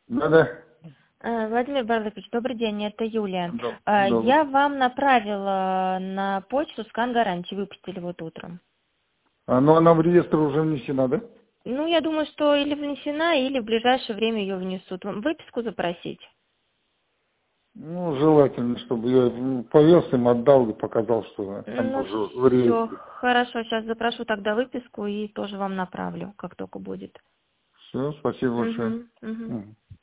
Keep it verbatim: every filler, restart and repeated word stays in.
Да-да. Э, Владимир Барлыкович, добрый день, это Юлия. Да, Э, добрый. Я вам направила на почту скан гарантии, выпустили вот утром. А, ну она в реестр уже внесена, да? Ну, я думаю, что или внесена, или в ближайшее время ее внесут. Вам выписку запросить? Ну, желательно, чтобы я м, повез им, отдал и показал, что они Ну, уже в все, реестре. хорошо, сейчас запрошу тогда выписку и тоже вам направлю, как только будет. Все, спасибо большое. Угу, угу. Мгм.